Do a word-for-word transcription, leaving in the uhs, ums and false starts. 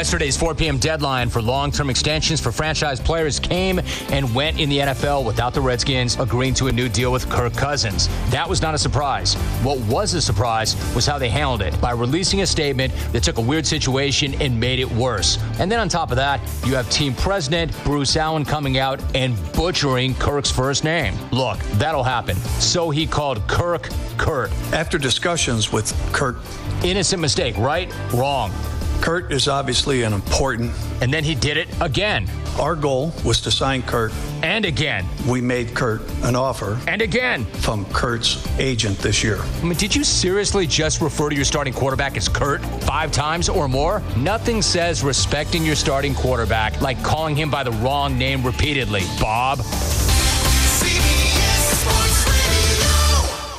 Yesterday's four p.m. deadline for long-term extensions for franchise players came and went in the N F L without the Redskins agreeing to a new deal with Kirk Cousins. That was not a surprise. What was a surprise was how they handled it, by releasing a statement that took a weird situation and made it worse. And then on top of that, you have team president Bruce Allen coming out and butchering Kirk's first name. Look, that'll happen. So he called Kirk Kurt. After discussions with Kirk. Innocent mistake, right? Wrong. Kurt is obviously an important. And then he did it again. Our goal was to sign Kurt. And again. We made Kurt an offer. And again. From Kurt's agent this year. I mean, did you seriously just refer to your starting quarterback as Kurt five times or more? Nothing says respecting your starting quarterback like calling him by the wrong name repeatedly. Bob.